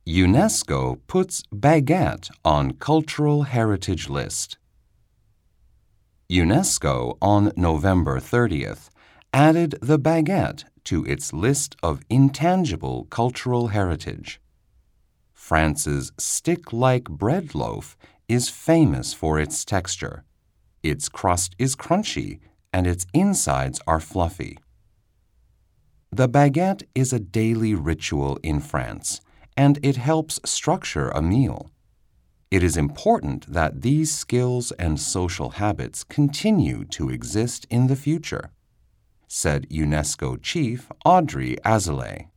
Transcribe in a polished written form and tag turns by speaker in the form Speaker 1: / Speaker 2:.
Speaker 1: UNESCO puts baguette on cultural heritage list. UNESCO on November 30th added the baguette to its list of intangible cultural heritage. France's stick-like bread loaf is famous for its texture. Its crust is crunchy and its insides are fluffy. The baguette is a daily ritual in France, and it helps structure a meal. It is important that these skills and social habits continue to exist in the future, said UNESCO chief Audrey Azoulay.